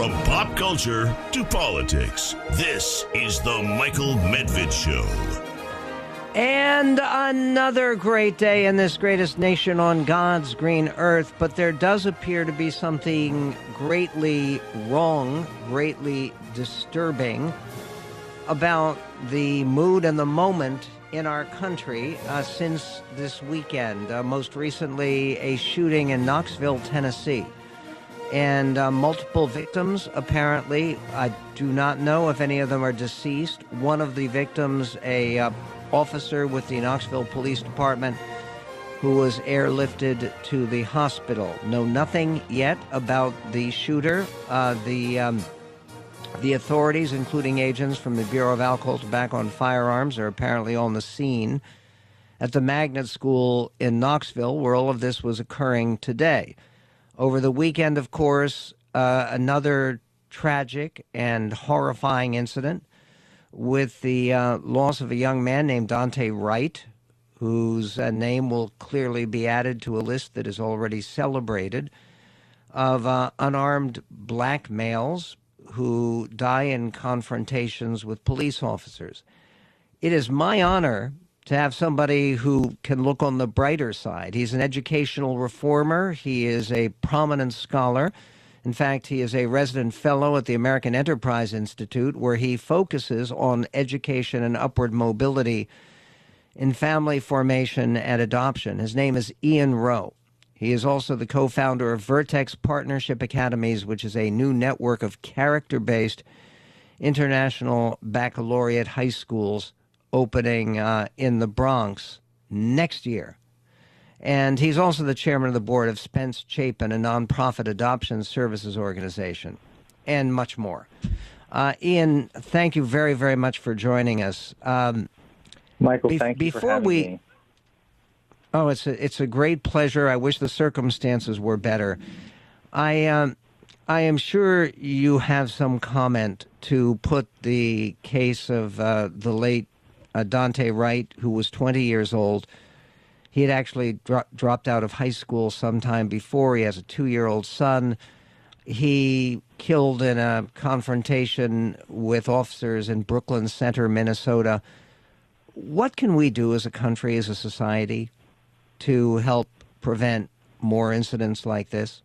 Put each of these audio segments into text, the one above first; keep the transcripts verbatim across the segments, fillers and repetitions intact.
From pop culture to politics, this is the Michael Medved Show. And another great day in this greatest nation on God's green earth, but there does appear to be something greatly wrong, greatly disturbing about the mood and the moment in our country uh, since this weekend. Uh, most recently, a shooting in Knoxville, Tennessee. And uh, multiple victims, apparently. I do not know if any of them are deceased. One of the victims, a uh, officer with the Knoxville Police Department, who was airlifted to the hospital. Know nothing yet about the shooter. Uh, the um, the authorities, including agents from the Bureau of Alcohol, Tobacco, and Firearms, are apparently on the scene at the Magnet School in Knoxville, where all of this was occurring today. Over the weekend, of course, uh, another tragic and horrifying incident with the uh, loss of a young man named Daunte Wright, whose uh, name will clearly be added to a list that is already celebrated, of uh, unarmed black males who die in confrontations with police officers. It is my honor to have somebody who can look on the brighter side. He's an educational reformer. He is a prominent scholar. In fact, he is a resident fellow at the American Enterprise Institute, where he focuses on education and upward mobility in family formation and adoption. His name is Ian Rowe. He is also the co-founder of Vertex Partnership Academies, which is a new network of character-based international baccalaureate high schools opening uh, in the Bronx next year. And he's also the chairman of the board of Spence Chapin, a nonprofit adoption services organization, and much more. Uh, Ian, thank you very, very much for joining us. Um, Michael, be- thank you before for having we, me. Oh, it's a, it's a great pleasure. I wish the circumstances were better. I um, I am sure you have some comment to put the case of uh, the late uh, Daunte Wright, who was twenty years old. He had actually dro- dropped out of high school sometime before. He has a two-year-old son. He killed in a confrontation with officers in Brooklyn Center, Minnesota. What can we do as a country, as a society, to help prevent more incidents like this?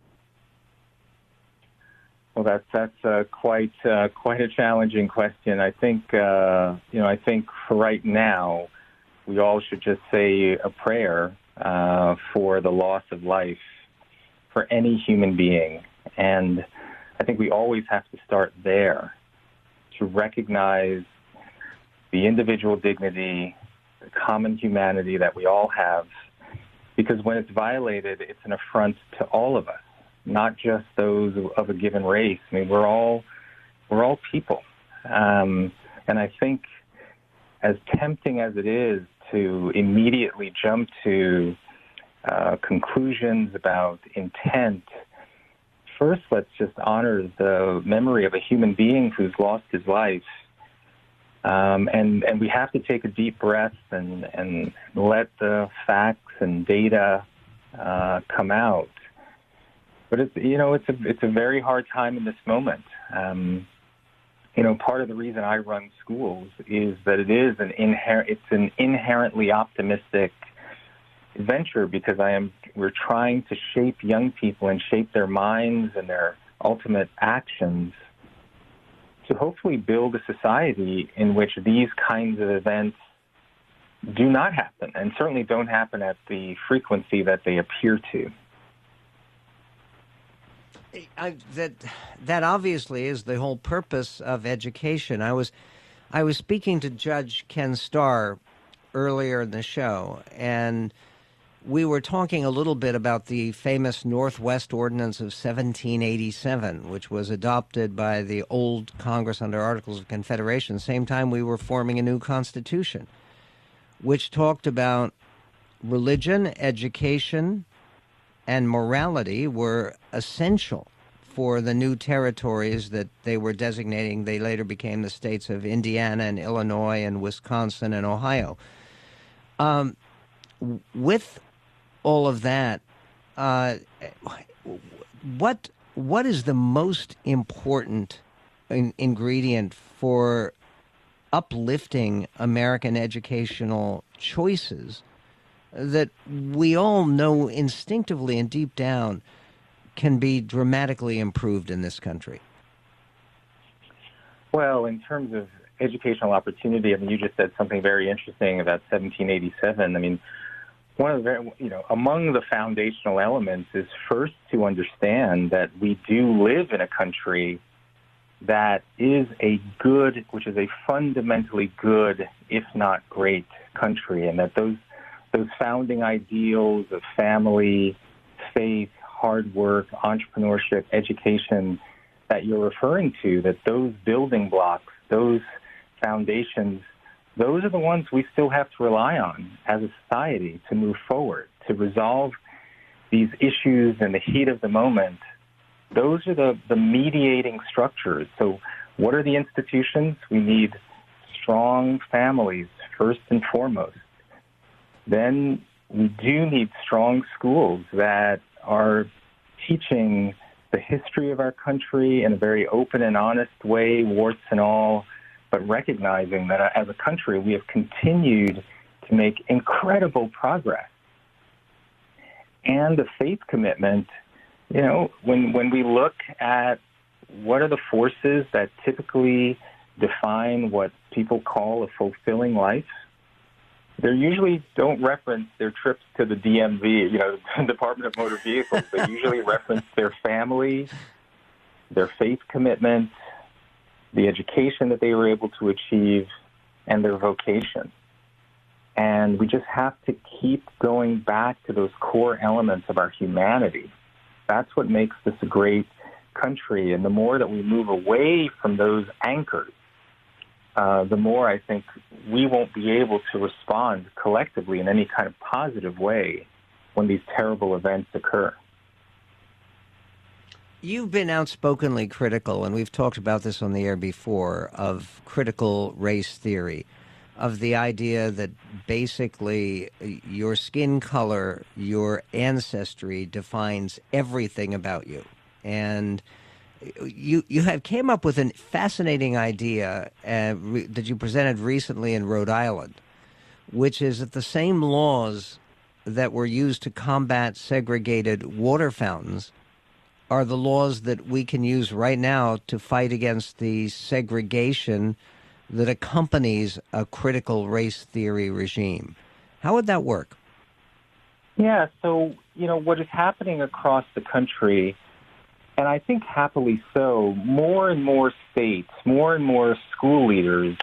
Well, that's that's uh, quite uh, quite a challenging question. I think uh, you know. I think for right now, we all should just say a prayer uh, for the loss of life for any human being, and I think we always have to start there to recognize the individual dignity, the common humanity that we all have. Because when it's violated, it's an affront to all of us, not just those of a given race. I mean, we're all we're all people, um, and I think, as tempting as it is to immediately jump to uh, conclusions about intent, first let's just honor the memory of a human being who's lost his life. Um, and, and we have to take a deep breath and, and let the facts and data uh, come out. But it's, you know, it's a it's a very hard time in this moment. Um, you know, part of the reason I run schools is that it is an inher- it's an inherently optimistic venture, because I am we're trying to shape young people and shape their minds and their ultimate actions to hopefully build a society in which these kinds of events do not happen, and certainly don't happen at the frequency that they appear to. I, that that obviously is the whole purpose of education. I was I was speaking to Judge Ken Starr earlier in the show, and we were talking a little bit about the famous Northwest Ordinance of seventeen eighty-seven, which was adopted by the old Congress under Articles of Confederation, same time we were forming a new Constitution, which talked about religion, education, and morality were essential for the new territories that they were designating. They later became the states of Indiana and Illinois and Wisconsin and Ohio. Um, with all of that, uh, what what is the most important in- ingredient for uplifting American educational choices that we all know instinctively and deep down can be dramatically improved in this country? Well, in terms of educational opportunity, I mean, you just said something very interesting about seventeen eighty-seven. I mean, one of the very, you know, among the foundational elements is first to understand that we do live in a country that is a good, which is a fundamentally good, if not great, country, and that those those founding ideals of family, faith, hard work, entrepreneurship, education that you're referring to, that those building blocks, those foundations, those are the ones we still have to rely on as a society to move forward, to resolve these issues in the heat of the moment. Those are the, the mediating structures. So what are the institutions? We need strong families, first and foremost. Then we do need strong schools that are teaching the history of our country in a very open and honest way, warts and all, but recognizing that as a country we have continued to make incredible progress. And the faith commitment, you know, when, when we look at what are the forces that typically define what people call a fulfilling life, they usually don't reference their trips to the D M V, you know, the Department of Motor Vehicles. They usually reference their family, their faith commitment, the education that they were able to achieve, and their vocation. And we just have to keep going back to those core elements of our humanity. That's what makes this a great country. And the more that we move away from those anchors, uh, the more I think we won't be able to respond collectively in any kind of positive way when these terrible events occur. You've been outspokenly critical, and we've talked about this on the air before, of critical race theory, of the idea that basically your skin color, your ancestry defines everything about you. And you you have came up with a fascinating idea uh, re- that you presented recently in Rhode Island, which is that the same laws that were used to combat segregated water fountains are the laws that we can use right now to fight against the segregation that accompanies a critical race theory regime. How would that work? Yeah, so, you know, what is happening across the country, and I think happily so, more and more states, more and more school leaders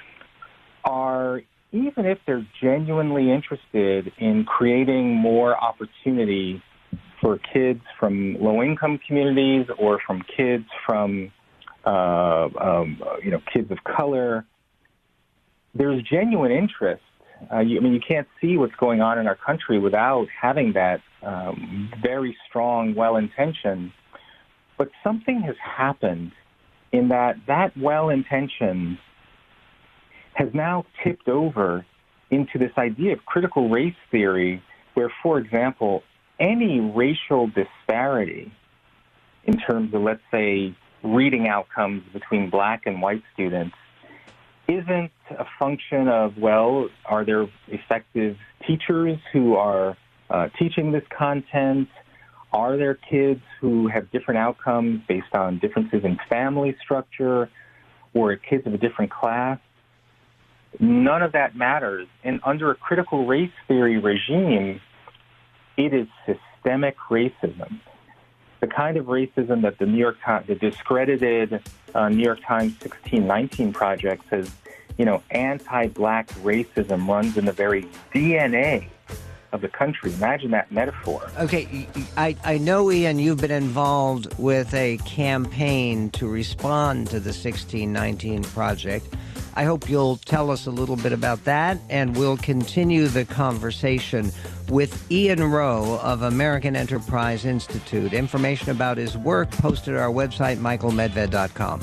are, even if they're genuinely interested in creating more opportunity for kids from low-income communities or from kids from, uh, um, you know, kids of color, there's genuine interest. Uh, you, I mean, you can't see what's going on in our country without having that um, very strong well-intention. But something has happened in that that well-intention has now tipped over into this idea of critical race theory where, for example, any racial disparity in terms of, let's say, reading outcomes between black and white students isn't a function of, well, are there effective teachers who are uh, teaching this content? Are there kids who have different outcomes based on differences in family structure or kids of a different class? None of that matters. And under a critical race theory regime, it is systemic racism. The kind of racism that the New York Times, the discredited uh, New York Times sixteen nineteen Project says, you know, anti-black racism runs in the very D N A of the country. Imagine that metaphor. Okay, I, I know, Ian, you've been involved with a campaign to respond to the sixteen nineteen Project. I hope you'll tell us a little bit about that, and we'll continue the conversation with Ian Rowe of American Enterprise Institute. Information about his work posted at our website, michael medved dot com.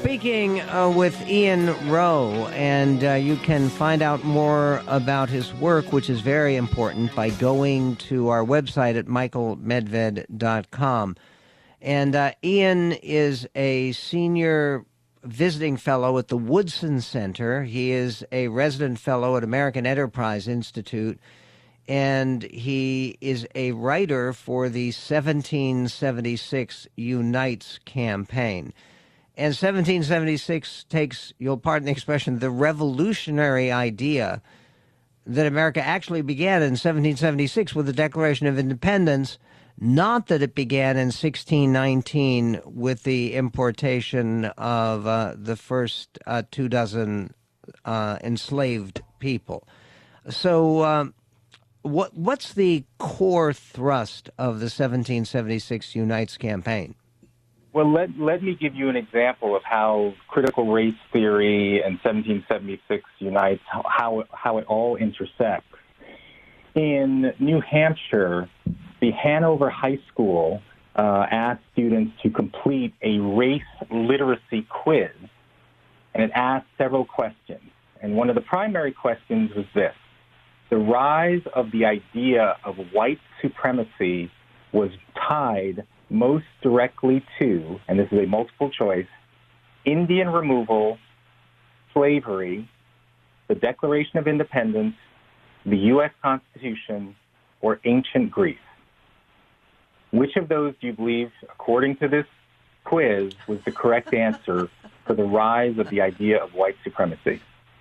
speaking uh, with Ian Rowe, and uh, you can find out more about his work, which is very important, by going to our website at michael medved dot com. And uh, Ian is a senior visiting fellow at the Woodson Center. He is a resident fellow at American Enterprise Institute, and he is a writer for the seventeen seventy-six Unites campaign. And seventeen seventy-six takes, you'll pardon the expression, the revolutionary idea that America actually began in seventeen seventy-six with the Declaration of Independence, not that it began in sixteen nineteen with the importation of uh, the first uh, two dozen uh, enslaved people. So um, what what's the core thrust of the seventeen seventy-six Unites campaign? Well, let, let me give you an example of how critical race theory and seventeen seventy-six Unites, how, how it all intersects. In New Hampshire, the Hanover High School uh, asked students to complete a race literacy quiz, and it asked several questions. And one of the primary questions was this: the rise of the idea of white supremacy was tied most directly to, and this is a multiple choice, Indian removal, slavery, the Declaration of Independence, the U S Constitution, or ancient Greece. Which of those do you believe, according to this quiz, was the correct answer for the rise of the idea of white supremacy?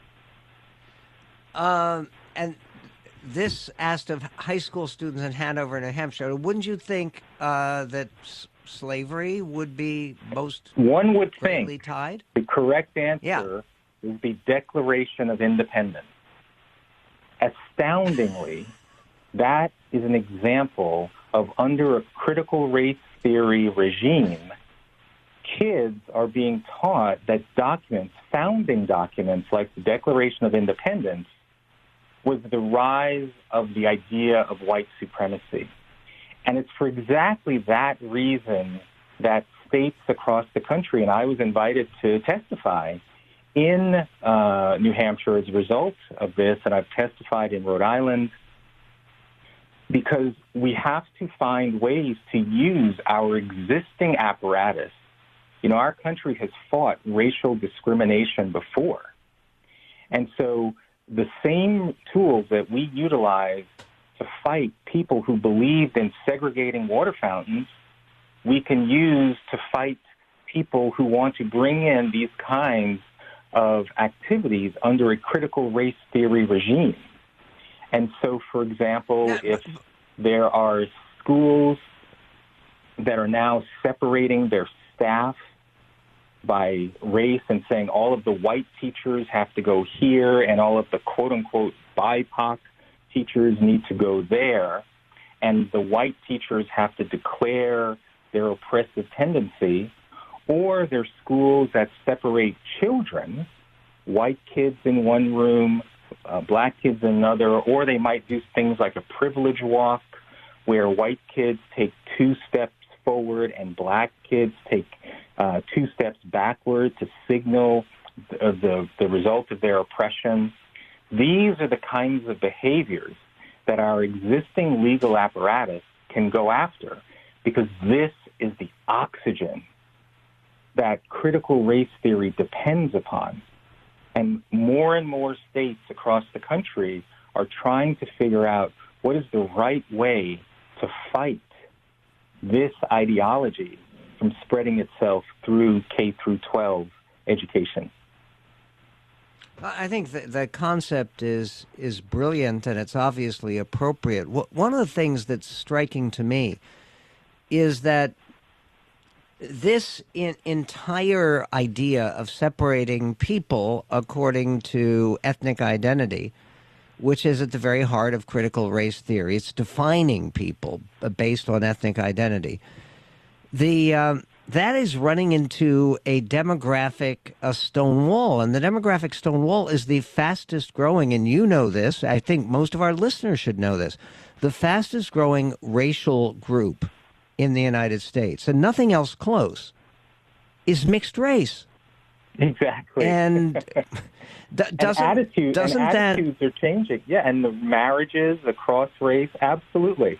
Um, and this asked of high school students in Hanover, New Hampshire. Wouldn't you think uh, that s- slavery would be most One would greatly think tied? the correct answer Yeah. is the Declaration of Independence. Astoundingly, that is an example of, under a critical race theory regime, kids are being taught that documents, founding documents like the Declaration of Independence, was the rise of the idea of white supremacy. And it's for exactly that reason that states across the country, and I was invited to testify in uh, New Hampshire as a result of this, and I've testified in Rhode Island, because we have to find ways to use our existing apparatus. You know, our country has fought racial discrimination before. And so the same tools that we utilize to fight people who believed in segregating water fountains, we can use to fight people who want to bring in these kinds of activities under a critical race theory regime. And so, for example, if there are schools that are now separating their staff by race and saying all of the white teachers have to go here and all of the quote-unquote B I P O C teachers need to go there, and the white teachers have to declare their oppressive tendency, or there's schools that separate children, white kids in one room, uh, black kids in another, or they might do things like a privilege walk where white kids take two steps forward and black kids take uh, two steps backward to signal the, the, the result of their oppression. These are the kinds of behaviors that our existing legal apparatus can go after, because this is the oxygen that critical race theory depends upon. And more and more states across the country are trying to figure out what is the right way to fight this ideology from spreading itself through K through twelve education. I think the, the concept is is brilliant, and it's obviously appropriate. One of the things that's striking to me is that this in, entire idea of separating people according to ethnic identity, which is at the very heart of critical race theory, it's defining people based on ethnic identity. The um, that is running into a demographic a stone wall, and the demographic stone wall is the fastest growing, and you know this, I think most of our listeners should know this, the fastest growing racial group in the United States, and nothing else close, is mixed race. Exactly. And d- doesn't and attitude, doesn't and that attitudes are changing? Yeah, and the marriages across race, absolutely.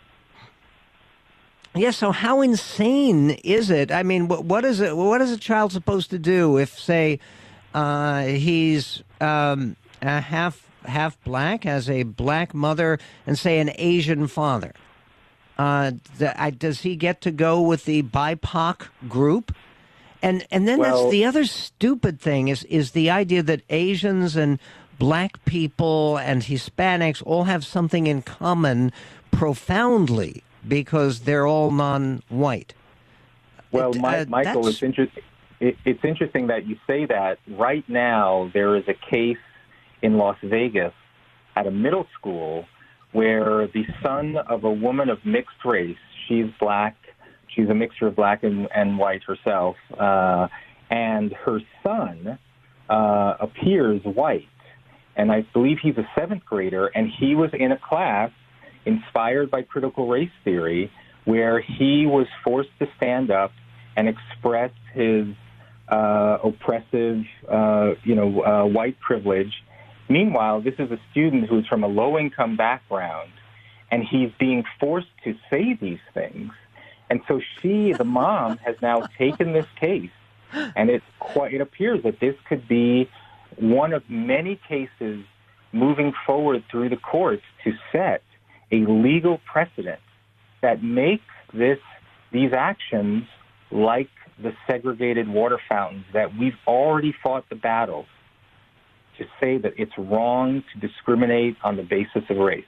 Yeah, so how insane is it? I mean, what, what is it? What is a child supposed to do if, say, uh, he's um, a half half black, has a black mother, and say an Asian father? Uh, th- I, does he get to go with the B I P O C group? And and then Well, that's the other stupid thing is is the idea that Asians and black people and Hispanics all have something in common profoundly, because they're all non-white. Well, It- my, uh, Michael, that's- it's, inter- it, it's interesting that you say that. Right now, there is a case in Las Vegas at a middle school where the son of a woman of mixed race, she's black, she's a mixture of black and, and white herself, uh, and her son uh, appears white. And I believe he's a seventh grader, and he was in a class inspired by critical race theory, where he was forced to stand up and express his uh, oppressive, uh, you know, uh, white privilege. Meanwhile, this is a student who's from a low-income background, and he's being forced to say these things. And so she, the mom, has now taken this case, and it's quite, it appears that this could be one of many cases moving forward through the courts to set a legal precedent that makes this these actions like the segregated water fountains that we've already fought the battle to say that it's wrong to discriminate on the basis of race.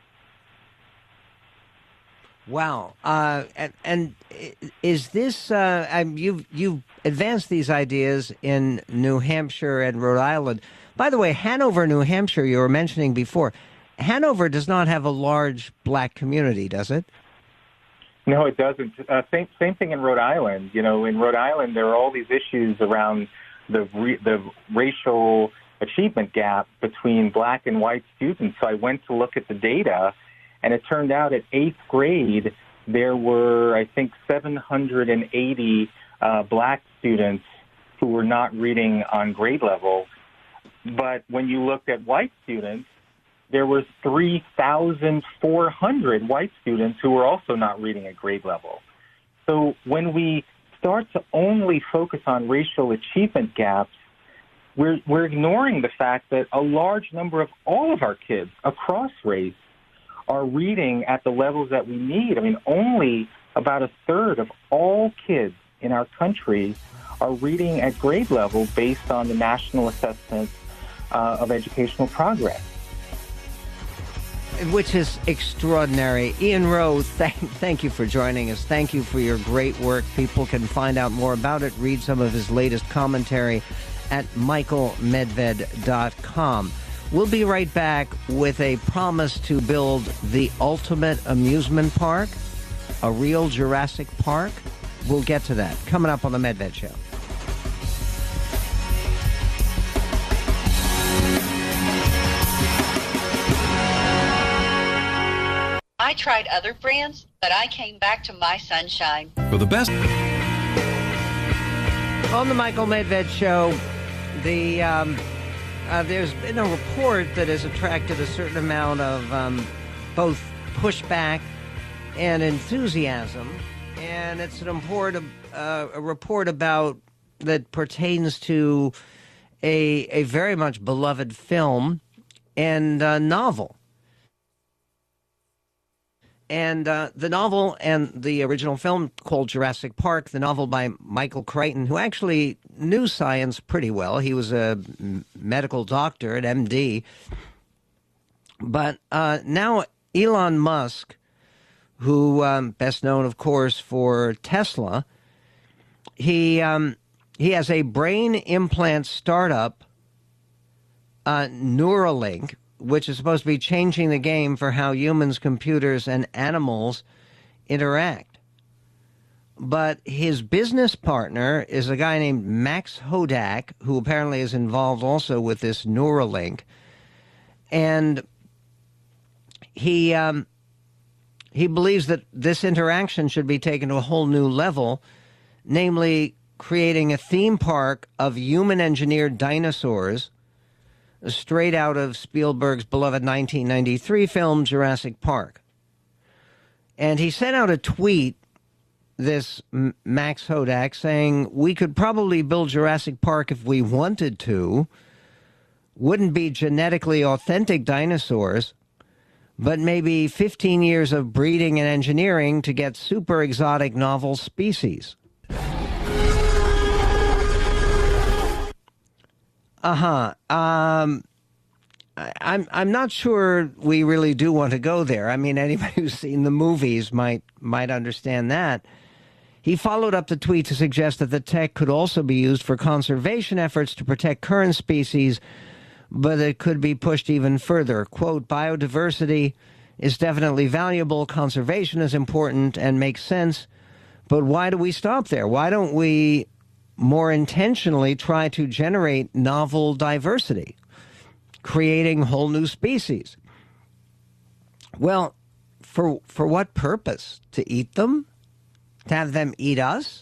Wow. Uh, and, and is this, uh, um, you've, you've advanced these ideas in New Hampshire and Rhode Island. By the way, Hanover, New Hampshire, you were mentioning before. Hanover does not have a large black community, does it? No, it doesn't. Uh, same, same thing in Rhode Island. You know, in Rhode Island, there are all these issues around the re, the racial achievement gap between black and white students. So I went to look at the data, and it turned out at eighth grade, there were, I think, seven hundred eighty uh, black students who were not reading on grade level. But when you looked at white students, there was three thousand four hundred white students who were also not reading at grade level. So when we start to only focus on racial achievement gaps, we're, we're ignoring the fact that a large number of all of our kids across race are reading at the levels that we need. I mean, only about a third of all kids in our country are reading at grade level based on the National Assessment uh, of Educational Progress. Which is extraordinary. Ian Rowe, thank, thank you for joining us. Thank you for your great work. People can find out more about it, read some of his latest commentary at michael medved dot com. We'll be right back with a promise to build the ultimate amusement park, a real Jurassic Park. We'll get to that coming up on the Medved Show. I tried other brands, but I came back to my Sunshine. For the best. On the Michael Medved Show, the um, uh, there's been a report that has attracted a certain amount of um, both pushback and enthusiasm, and it's an important uh, a report about that pertains to a a very much beloved film and uh, novel. And uh, the novel and the original film called Jurassic Park, the novel by Michael Crichton, who actually knew science pretty well. He was a medical doctor, an M D. But uh, now Elon Musk, who um, best known, of course, for Tesla, he um, he has a brain implant startup, uh, Neuralink, which is supposed to be changing the game for how humans, computers, and animals interact. But his business partner is a guy named Max Hodak, who apparently is involved also with this Neuralink. And he um, he believes that this interaction should be taken to a whole new level, namely creating a theme park of human-engineered dinosaurs straight out of Spielberg's beloved nineteen ninety-three film Jurassic Park. And he sent out a tweet, this Max Hodak, saying, we could probably build Jurassic Park if we wanted to. Wouldn't be genetically authentic dinosaurs, but maybe fifteen years of breeding and engineering to get super exotic novel species. Uh-huh. Um, I, I'm I'm not sure we really do want to go there. I mean, anybody who's seen the movies might might understand that. He followed up the tweet to suggest that the tech could also be used for conservation efforts to protect current species, but it could be pushed even further. Quote, biodiversity is definitely valuable, conservation is important and makes sense, but why do we stop there? Why don't we more intentionally try to generate novel diversity, creating whole new species? Well, for for what purpose? To eat them? To have them eat us?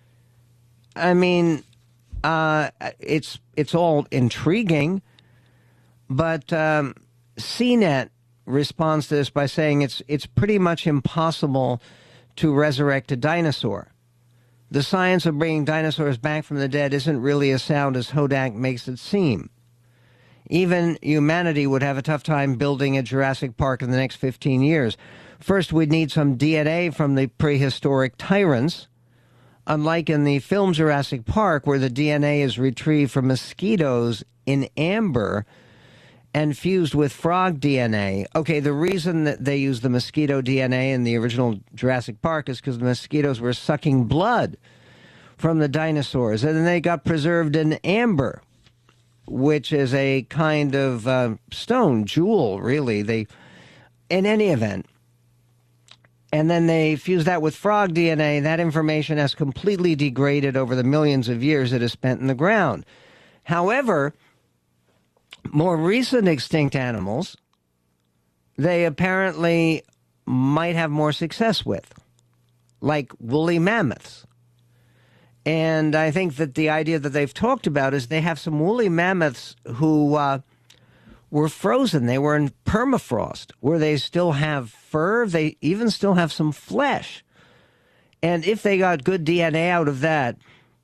I mean, uh, it's it's all intriguing, but um, C net responds to this by saying it's it's pretty much impossible to resurrect a dinosaur. The science of bringing dinosaurs back from the dead isn't really as sound as Hodak makes it seem. Even humanity would have a tough time building a Jurassic Park in the next fifteen years. First, we'd need some D N A from the prehistoric tyrants, unlike in the film Jurassic Park, where the D N A is retrieved from mosquitoes in amber and fused with frog D N A. Okay, the reason that they used the mosquito D N A in the original Jurassic Park is because the mosquitoes were sucking blood from the dinosaurs, and then they got preserved in amber, which is a kind of uh, stone, jewel, really. They, in any event, and then they fused that with frog D N A. That information has completely degraded over the millions of years it has spent in the ground. However, more recent extinct animals, they apparently might have more success with, like woolly mammoths. And I think that the idea that they've talked about is they have some woolly mammoths who uh, were frozen. They were in permafrost, where they still have fur. They even still have some flesh. And if they got good D N A out of that,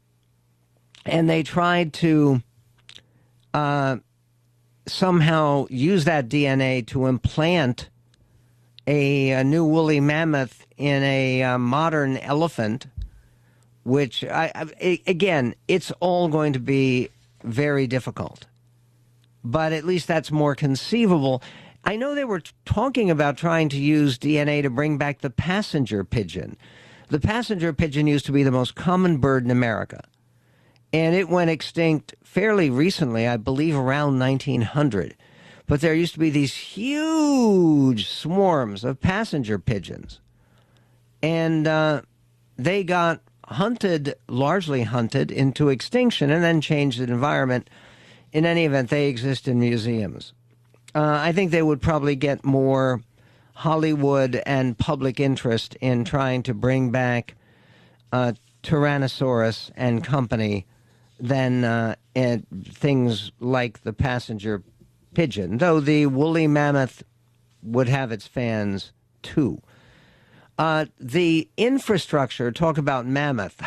and they tried to uh, somehow use that D N A to implant a, a new woolly mammoth in a uh, modern elephant, which, I, I, again, it's all going to be very difficult. But at least that's more conceivable. I know they were talking about trying to use D N A to bring back the passenger pigeon. The passenger pigeon used to be the most common bird in America, and it went extinct fairly recently, I believe around nineteen hundred. But there used to be these huge swarms of passenger pigeons, and uh, they got hunted, largely hunted, into extinction and then changed the environment. In any event, they exist in museums. Uh, I think they would probably get more Hollywood and public interest in trying to bring back uh, Tyrannosaurus and company than uh, and things like the passenger pigeon, though the woolly mammoth would have its fans too. Uh, the infrastructure, talk about mammoth.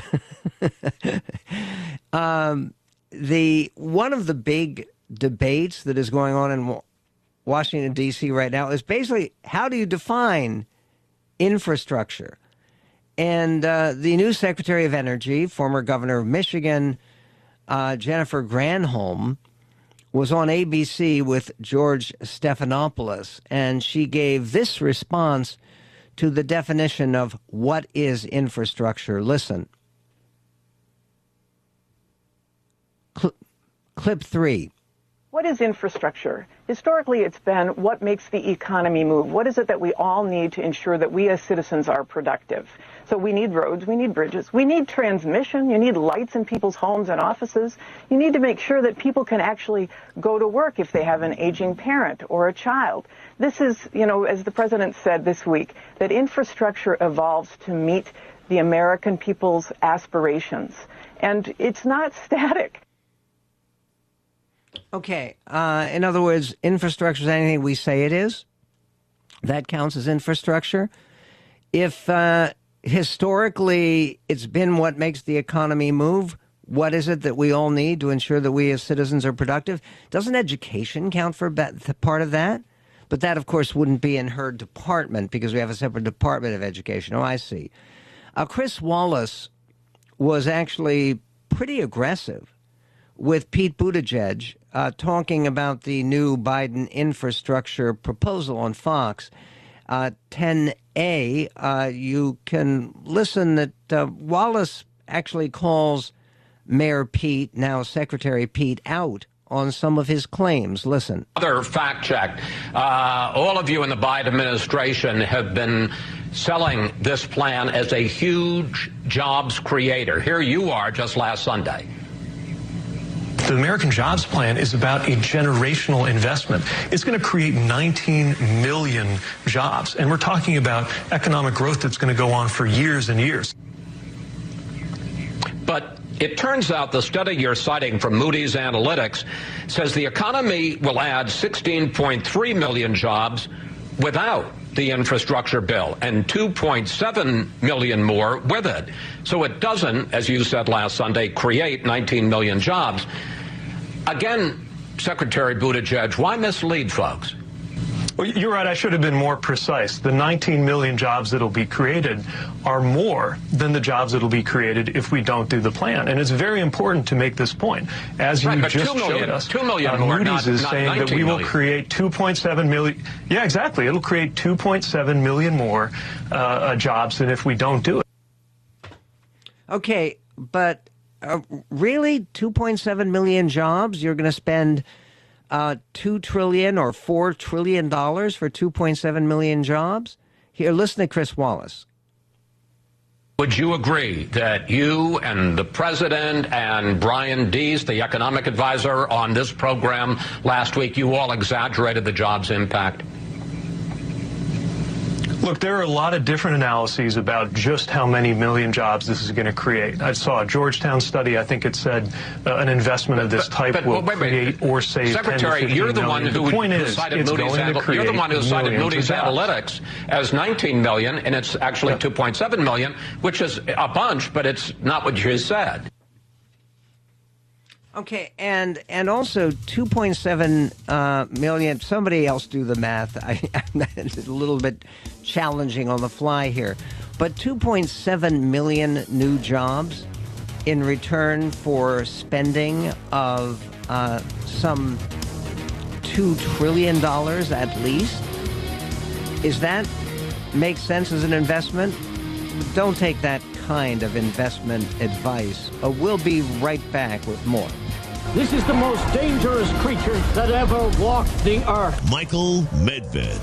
um, the one of the big debates that is going on in Washington, D C right now is basically, how do you define infrastructure? And uh, the new Secretary of Energy, former governor of Michigan, uh, Jennifer Granholm, was on A B C with George Stephanopoulos, and she gave this response to the definition of what is infrastructure. Listen. Cl- clip three. What is infrastructure? Historically, it's been what makes the economy move. What is it that we all need to ensure that we as citizens are productive? So we need roads, we need bridges, we need transmission, you need lights in people's homes and offices. You need to make sure that people can actually go to work if they have an aging parent or a child. This is, you know, as the president said this week, that infrastructure evolves to meet the American people's aspirations. And it's not static. Okay. Uh, in other words, infrastructure is anything we say it is. That counts as infrastructure. If uh, historically it's been what makes the economy move, what is it that we all need to ensure that we as citizens are productive? Doesn't education count for part of that? But that, of course, wouldn't be in her department because we have a separate Department of Education. Oh, I see. Uh, Chris Wallace was actually pretty aggressive with Pete Buttigieg uh, talking about the new Biden infrastructure proposal on Fox. Uh, ten A, uh, you can listen that uh, Wallace actually calls Mayor Pete, now Secretary Pete, out on some of his claims. Listen. Other fact check. Uh, all of you in the Biden administration have been selling this plan as a huge jobs creator. Here you are just last Sunday. The American Jobs Plan is about a generational investment. It's going to create nineteen million jobs, and we're talking about economic growth that's going to go on for years and years. But it turns out the study you're citing from Moody's Analytics says the economy will add sixteen point three million jobs without the infrastructure bill and two point seven million more with it. So it doesn't, as you said last Sunday, create nineteen million jobs. Again, Secretary Buttigieg, why mislead folks? Well, you're right. I should have been more precise. The nineteen million jobs that will be created are more than the jobs that will be created if we don't do the plan. And it's very important to make this point. As you right, just million, showed us, two million uh, more, Moody's not, is not saying that we will million. create two point seven million. Yeah, exactly. It'll create two point seven million more uh, uh, jobs than if we don't do it. Okay, but uh, really, two point seven million jobs? You're going to spend uh, two trillion dollars or four trillion dollars for two point seven million jobs? Here, listen to Chris Wallace. Would you agree that you and the president and Brian Deese, the economic advisor on this program last week, you all exaggerated the jobs impact? Look, there are a lot of different analyses about just how many million jobs this is going to create. I saw a Georgetown study. I think it said uh, an investment of this type but, but, will wait, wait, create or save Secretary, ten to you're the million. one who, the point who is, cited it's Moody's going to create You're the one who cited Moody's Analytics as nineteen million, and it's actually yeah. two point seven million, which is a bunch, but it's not what you said. Okay, and and also two point seven uh, million. Somebody else do the math. I, it's a little bit challenging on the fly here, but two point seven million new jobs in return for spending of uh, some two trillion dollars at least. Is that make sense as an investment? Don't take that kind of investment advice. Uh, we'll be right back with more. This is the most dangerous creature that ever walked the earth. Michael Medved.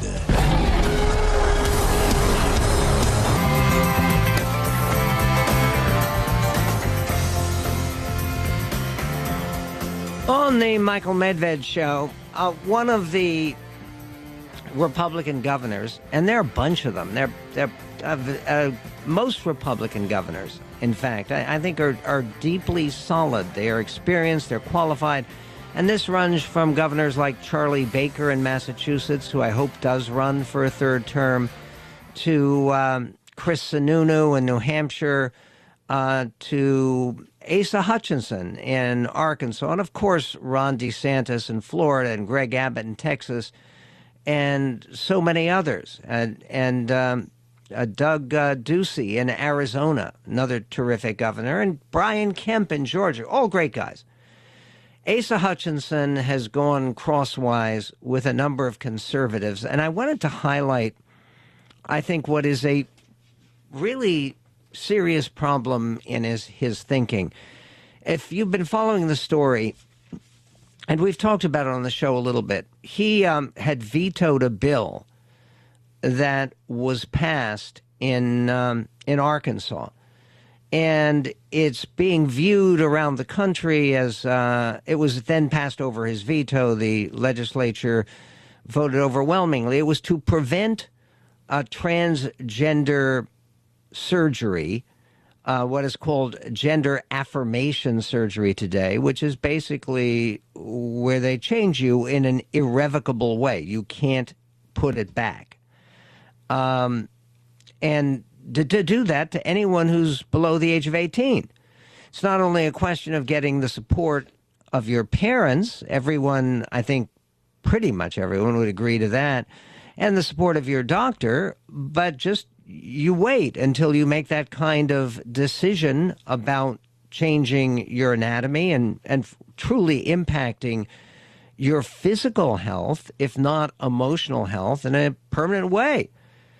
On the Michael Medved Show, uh, one of the Republican governors, and there are a bunch of them, they're, they're uh, uh, most Republican governors, in fact, I, I think are, are deeply solid. They are experienced, they're qualified, and this runs from governors like Charlie Baker in Massachusetts, who I hope does run for a third term, to um, Chris Sununu in New Hampshire, uh, to Asa Hutchinson in Arkansas, and of course Ron DeSantis in Florida, and Greg Abbott in Texas, and so many others, and, and um, uh, Doug uh, Ducey in Arizona, another terrific governor, and Brian Kemp in Georgia, all great guys. Asa Hutchinson has gone crosswise with a number of conservatives, and I wanted to highlight, I think, what is a really serious problem in his, his thinking. If you've been following the story, and we've talked about it on the show a little bit. He um, had vetoed a bill that was passed in um, in Arkansas, and it's being viewed around the country as uh, it was then passed over his veto. The legislature voted overwhelmingly. It was to prevent uh, transgender surgery, uh, what is called gender affirmation surgery today, which is basically where they change you in an irrevocable way. You can't put it back. Um, and to, to do that to anyone who's below the age of eighteen. It's not only a question of getting the support of your parents. Everyone, I think pretty much everyone would agree to that, and the support of your doctor, but just you wait until you make that kind of decision about changing your anatomy and, and truly impacting your physical health, if not emotional health, in a permanent way.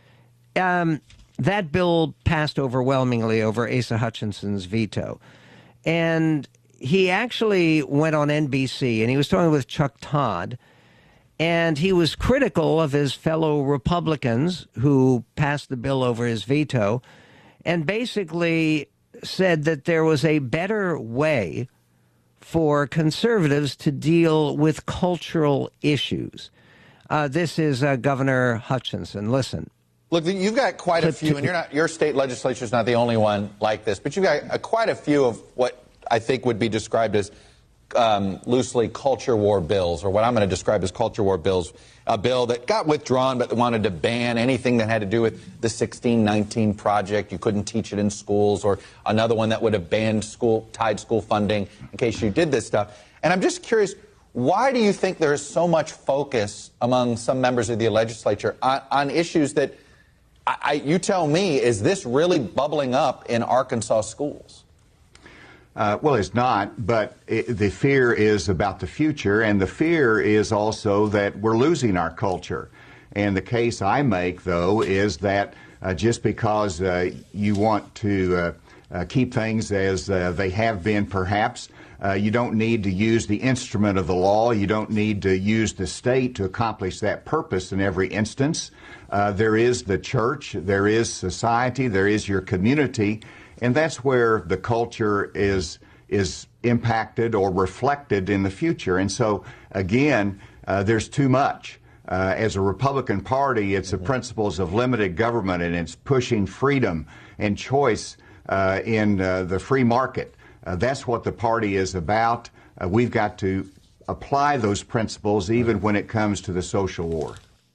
Um, that bill passed overwhelmingly over Asa Hutchinson's veto. And he actually went on N B C, and he was talking with Chuck Todd, and he was critical of his fellow Republicans who passed the bill over his veto, and basically said that there was a better way for conservatives to deal with cultural issues. Uh, this is uh, Governor Hutchinson. Listen. Look, you've got quite a few, and you're not, your state legislature is not the only one like this, but you've got a, quite a few of what I think would be described as Um, loosely culture war bills, or what I'm going to describe as culture war bills. A bill that got withdrawn but wanted to ban anything that had to do with the sixteen nineteen project. You couldn't teach it in schools, or another one that would have banned school tied school funding in case you did this stuff. And I'm just curious, why do you think there is so much focus among some members of the legislature on, on issues that I, I, you tell me, is this really bubbling up in Arkansas schools? Uh, well, it's not, but it, the fear is about the future, and the fear is also that we're losing our culture. And the case I make, though, is that uh, just because uh, you want to uh, uh, keep things as uh, they have been, perhaps, uh, you don't need to use the instrument of the law. You don't need to use the state to accomplish that purpose in every instance. Uh, there is the church, there is society, there is your community. And that's where the culture is is impacted or reflected in the future. And so, again, uh, there's too much. Uh, as a Republican Party, it's the principles of limited government, and it's pushing freedom and choice uh, in uh, the free market. Uh, that's what the party is about. Uh, we've got to apply those principles even when it comes to the social war.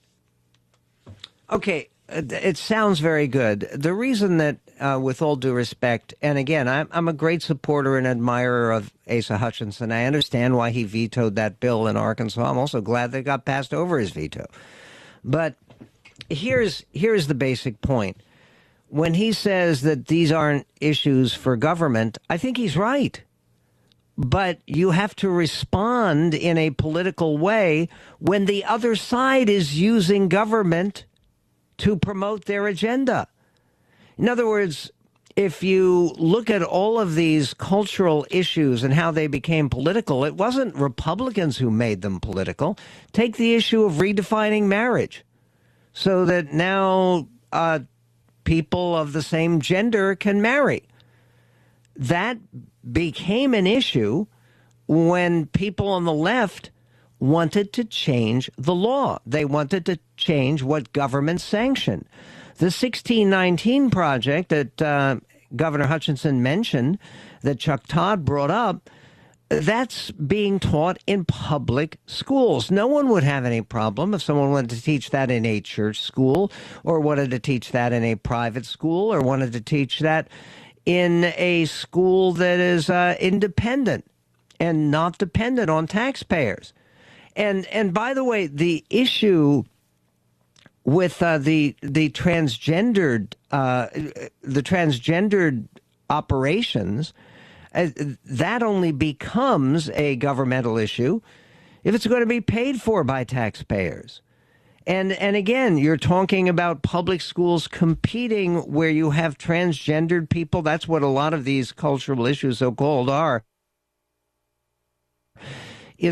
Okay. It sounds very good. The reason that, uh, with all due respect, and again, I'm, I'm a great supporter and admirer of Asa Hutchinson. I understand why he vetoed that bill in Arkansas. I'm also glad that it got passed over his veto. But here's here's the basic point. When he says that these aren't issues for government, I think he's right. But you have to respond in a political way when the other side is using government to promote their agenda. In other words, if you look at all of these cultural issues and how they became political, it wasn't Republicans who made them political. Take the issue of redefining marriage so that now uh, people of the same gender can marry. That became an issue when people on the left wanted to change the law. They wanted to change what government sanctioned. The sixteen nineteen project that uh, Governor Hutchinson mentioned, that Chuck Todd brought up, that's being taught in public schools. No one would have any problem if someone wanted to teach that in a church school, or wanted to teach that in a private school, or wanted to teach that in a school that is uh, independent and not dependent on taxpayers. And and by the way, the issue with uh, the the transgendered uh, the transgendered operations, uh, that only becomes a governmental issue if it's going to be paid for by taxpayers. And and again, you're talking about public schools competing where you have transgendered people. That's what a lot of these cultural issues, so-called, are. Is that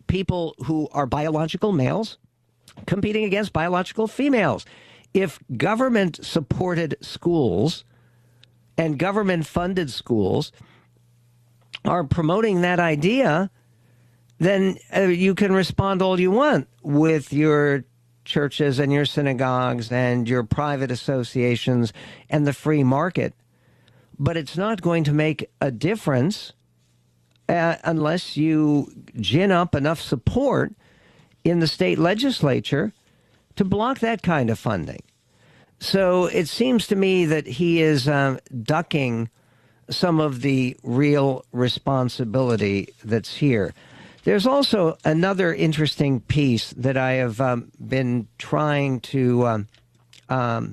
people who are biological males competing against biological females. If government-supported schools and government-funded schools are promoting that idea, then uh, you can respond all you want with your churches and your synagogues and your private associations and the free market. But it's not going to make a difference uh, unless you gin up enough support in the state legislature to block that kind of funding. So it seems to me that he is uh, ducking some of the real responsibility that's here. There's also another interesting piece that I have um, been trying to um, um,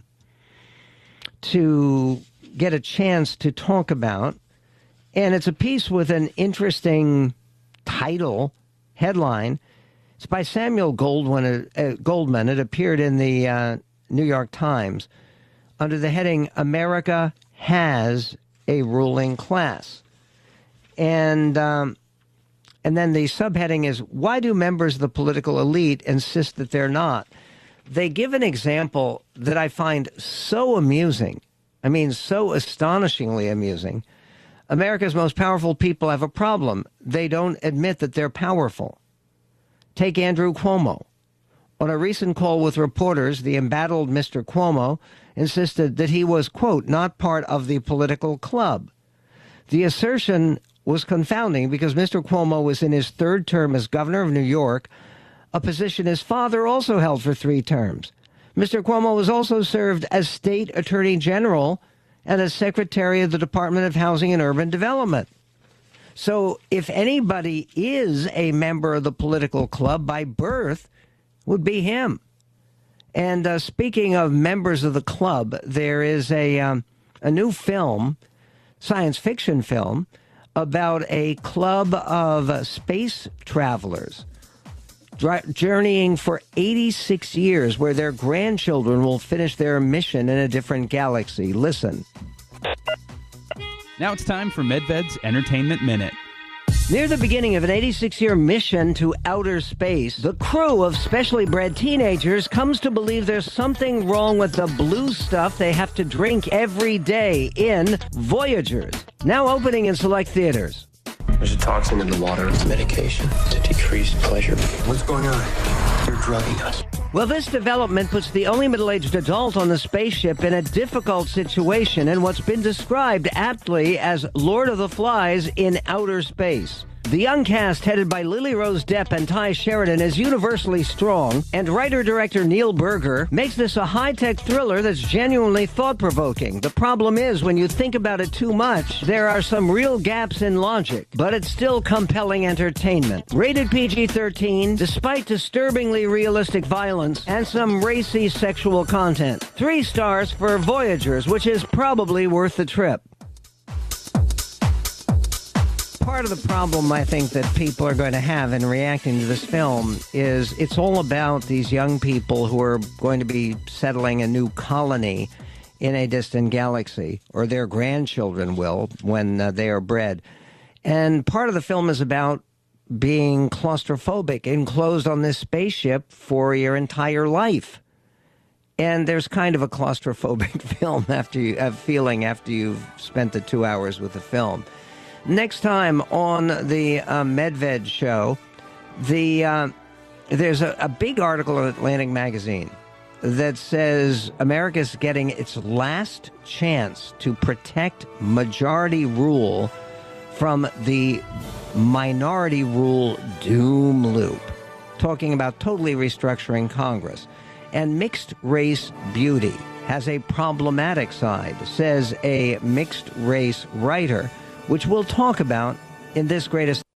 to get a chance to talk about, and it's a piece with an interesting title, headline. It's by Samuel Goldwyn, uh, Goldman. It appeared in the uh, New York Times under the heading, America Has a Ruling Class. And um, and then the subheading is, why do members of the political elite insist that they're not? They give an example that I find so amusing. I mean, so astonishingly amusing. America's most powerful people have a problem. They don't admit that they're powerful. Take Andrew Cuomo. On a recent call with reporters, the embattled Mister Cuomo insisted that he was, quote, not part of the political club. The assertion was confounding because Mister Cuomo was in his third term as governor of New York, a position his father also held for three terms. Mister Cuomo was also served as state attorney general and as secretary of the Department of Housing and Urban Development. So if anybody is a member of the political club by birth, would be him. And uh, speaking of members of the club, there is a um, a new film, science fiction film, about a club of uh, space travelers dr- journeying for eighty-six years, where their grandchildren will finish their mission in a different galaxy. Listen. Now it's time for MedVed's Entertainment Minute. Near the beginning of an eighty-six-year mission to outer space, the crew of specially bred teenagers comes to believe there's something wrong with the blue stuff they have to drink every day in Voyagers, now opening in select theaters. There's a toxin in the water. It's medication to decrease pleasure. What's going on? They're drugging us. Well, this development puts the only middle-aged adult on the spaceship in a difficult situation in what's been described aptly as Lord of the Flies in outer space. The young cast, headed by Lily Rose Depp and Ty Sheridan, is universally strong, and writer-director Neil Berger makes this a high-tech thriller that's genuinely thought-provoking. The problem is, when you think about it too much, there are some real gaps in logic, but it's still compelling entertainment. Rated P G thirteen, despite disturbingly realistic violence and some racy sexual content. Three stars for Voyagers, which is probably worth the trip. Part of the problem I think that people are going to have in reacting to this film is it's all about these young people who are going to be settling a new colony in a distant galaxy, or their grandchildren will when uh, they are bred. And part of the film is about being claustrophobic, enclosed on this spaceship for your entire life. And there's kind of a claustrophobic film after you have feeling after you've spent the two hours with the film. Next time on the uh, MedVed show, the uh, there's a, a big article in Atlantic Magazine that says America's getting its last chance to protect majority rule from the minority rule doom loop, talking about totally restructuring Congress. And mixed race beauty has a problematic side, says a mixed race writer, which we'll talk about in this greatest